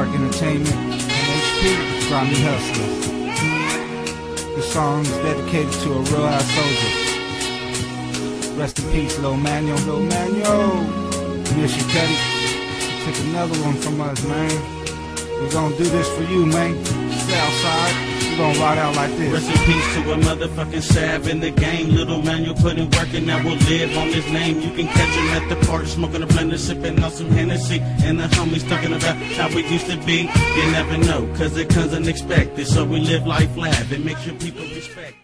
Park Entertainment, and HP, Grimy Hustlers. This song is dedicated to a real ass soldier. Rest in peace, Lil Manuel. Lil Manuel, miss you, Cuddy. Take another one from us, man. We're gonna do this for you, man. Southside, we're gonna ride out like this. Rest in peace to a motherfucking sav in the game. Little Manuel put in work and that will live on his name. You can catch him at the park smoking a blender, sipping on some Hennessy. And the homies talking about how we used to be. You never know, cause it comes unexpected. So we live life lav and make sure people respect.